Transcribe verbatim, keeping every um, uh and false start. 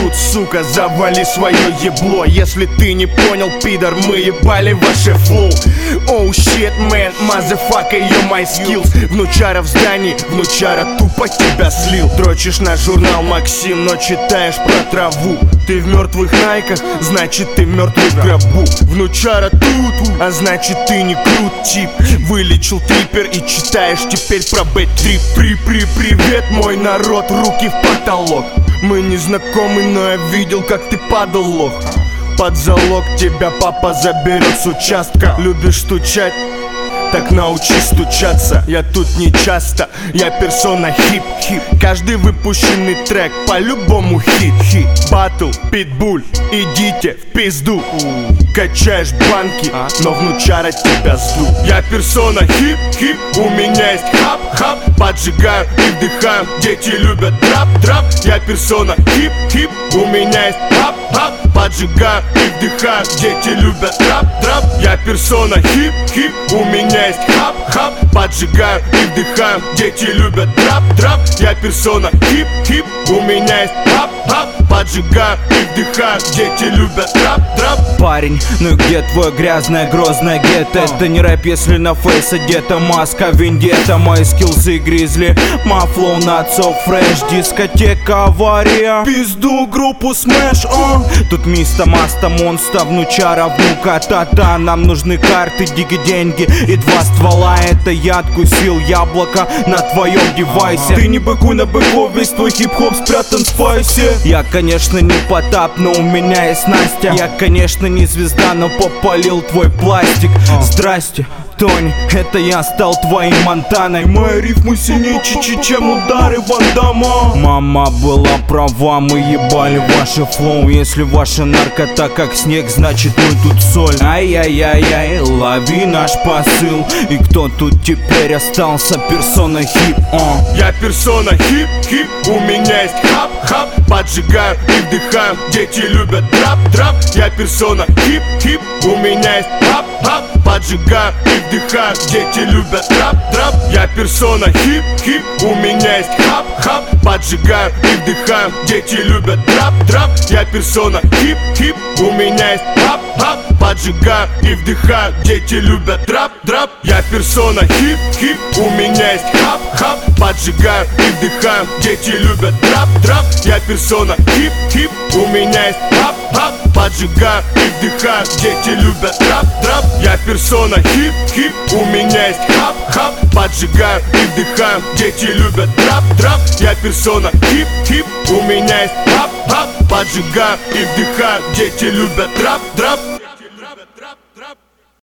тут, сука, завали свое ебло. Если ты не понял, пидор, мы ебали ваше флоу. Оу, щит, мэн, мазафака, yo my skills. Внучара в здании, внучара тупо тебя слил. Дрочишь на журнал Максим, но читаешь про траву. Ты в мертвых найках, значит ты мертвый в гробу. Внучара тут, а значит ты не крут тип. Вылечил трипер и читаешь теперь про бэт-трип. При-при-привет, мой народ, руки в потолок. Мы не знакомы, но я видел, как ты падал, лох. Под залог тебя папа заберет с участка. Любишь стучать? Так научись стучаться. Я тут не часто, я персона хип-хип. Каждый выпущенный трек по-любому хит-хит. Батл, питбуль, идите в пизду. Качаешь банки, но внучара тебя сду. Я персона хип-хип, у меня есть хап-хап. Поджигаю и вдыхаю, дети любят драп-драп. Я персона хип-хип, у меня есть хап-хап. Поджигаю и вдыхаю, дети любят драп-драп. Я персона хип-хип, у меня есть хап-хап. Поджигаю и вдыхаю, дети любят драп-драп. Я персона хип-хип, у меня есть хап-хап. Поджигаю и вдыхаю, дети любят драп-драп. Парень, ну и где твой грязная грозная гетто? Это не рэп, если на фейс одета маска вендетта. Мои скиллзы гризли, мафлоу на отцов фреш. Дискотека авария, пизду группу смэш. uh. Тут миста маста монста, внучара внука тата. Нам нужны карты, диги, деньги и два ствола. Это я откусил яблоко на твоем девайсе. Ты не быкуй на быков, весь твой хип-хоп спрятан в спайсе. Я, конечно, не Потап, но у меня есть Настя. Я, конечно, не звезда, но попалил твой пластик. Здрасте, Тони, это я стал твоей Монтаной. Мои рифмы сильнее чичи, чем удары Ван Дамма. Мама была права, мы ебали ваше флоу. Если ваша наркота как снег, значит мы тут соль. Ай-яй-яй-яй, лови наш посыл. И кто тут теперь остался? Персона хип. uh. Я персона хип-хип, у меня есть хап-хап. Поджигаю и вдыхаю, дети любят драп-драп. Я персона хип-хип, у меня есть хап-хап. Поджигаю и вдыхаю, дети любят драп-драп. Я персона хип-хип, у меня есть хап-хап. Поджигаю и вдыхаю, дети любят драп-драп. Я персона хип-хип, у меня есть хап-хап. Поджигаю и вдыхаю, дети любят драп-драп. Я персона хип-хип, у меня есть хап-хап. Поджигаю и вдыхаю, дети любят драп-драп. Я персона хип-хип, у меня есть хап-хап. Поджигаю и вдыхаю, дети любят драп-драп. Я персона хип-хип, у меня есть хап-хап. Поджигаю и вдыхаю, дети любят драп-драп. Я персона хип-хип, у меня есть хап-хап. Поджигаю и вдыхаю, дети любят драп-драп.